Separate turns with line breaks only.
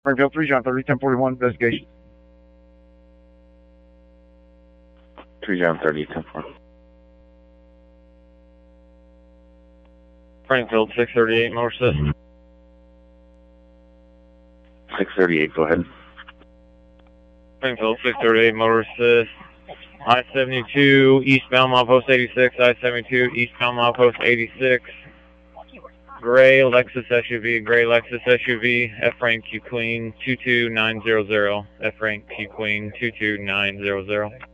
Springfield 3, John 30, 1041, investigation.
3 John 30, 1041.
Springfield 638, motor assist.
638, go ahead.
Springfield 638, motor assist. I-72, eastbound milepost 86, I-72, eastbound milepost 86. Gray Lexus SUV, F-Rank Q Queen 22900, F-Rank Q Queen 22900.